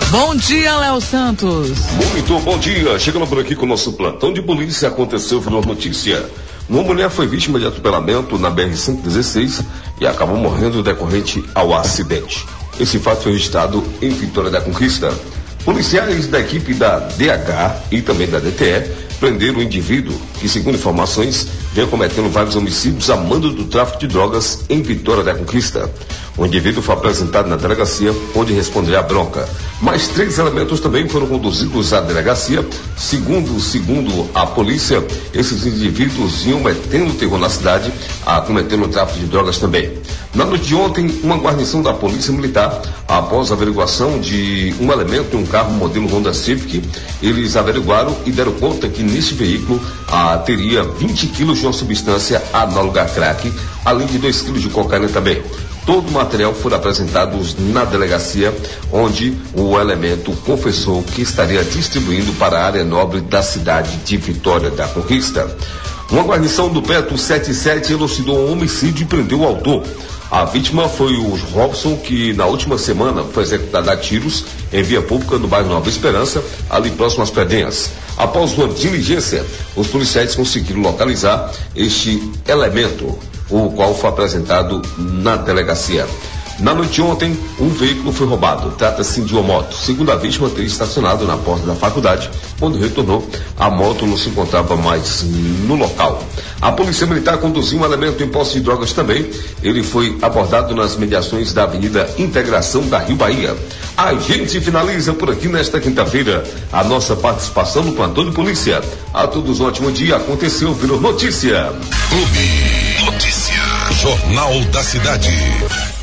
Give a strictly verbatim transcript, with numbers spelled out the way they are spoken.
Bom dia, Léo Santos. Muito bom dia. Chegando por aqui com o nosso plantão de polícia, aconteceu, virou notícia. Uma mulher foi vítima de atropelamento na B R cento e dezesseis e acabou morrendo decorrente ao acidente. Esse fato foi registrado em Vitória da Conquista. Policiais da equipe da D H e também da D T E prenderam um indivíduo que, segundo informações, vem cometendo vários homicídios a mando do tráfico de drogas em Vitória da Conquista. O indivíduo foi apresentado na delegacia, onde responderá a bronca. Mais três elementos também foram conduzidos à delegacia. Segundo, segundo a polícia, esses indivíduos iam metendo terror na cidade, a cometendo tráfico de drogas também. Na noite de ontem, uma guarnição da Polícia Militar, após a averiguação de um elemento em um carro modelo Honda Civic, eles averiguaram e deram conta que nesse veículo ah, teria vinte quilos de uma substância análoga a crack, além de dois quilos de cocaína também. Todo o material foi apresentado na delegacia, onde o elemento confessou que estaria distribuindo para a área nobre da cidade de Vitória da Conquista. Uma guarnição do Petro setenta e sete elucidou um homicídio e prendeu o autor. A vítima foi o Robson, que na última semana foi executado a tiros em via pública no bairro Nova Esperança, ali próximo às Pedrinhas. Após uma diligência, os policiais conseguiram localizar este elemento, o qual foi apresentado na delegacia. Na noite de ontem, um veículo foi roubado. Trata-se de uma moto. Segundo a vítima, teria estacionado na porta da faculdade. Quando retornou, a moto não se encontrava mais no local. A Polícia Militar conduziu um elemento em posse de drogas também. Ele foi abordado nas mediações da Avenida Integração da Rio Bahia. A gente finaliza por aqui nesta quinta-feira a nossa participação no plantão de polícia. A todos um ótimo dia. Aconteceu, virou notícia. Clube Notícia. Jornal da Cidade.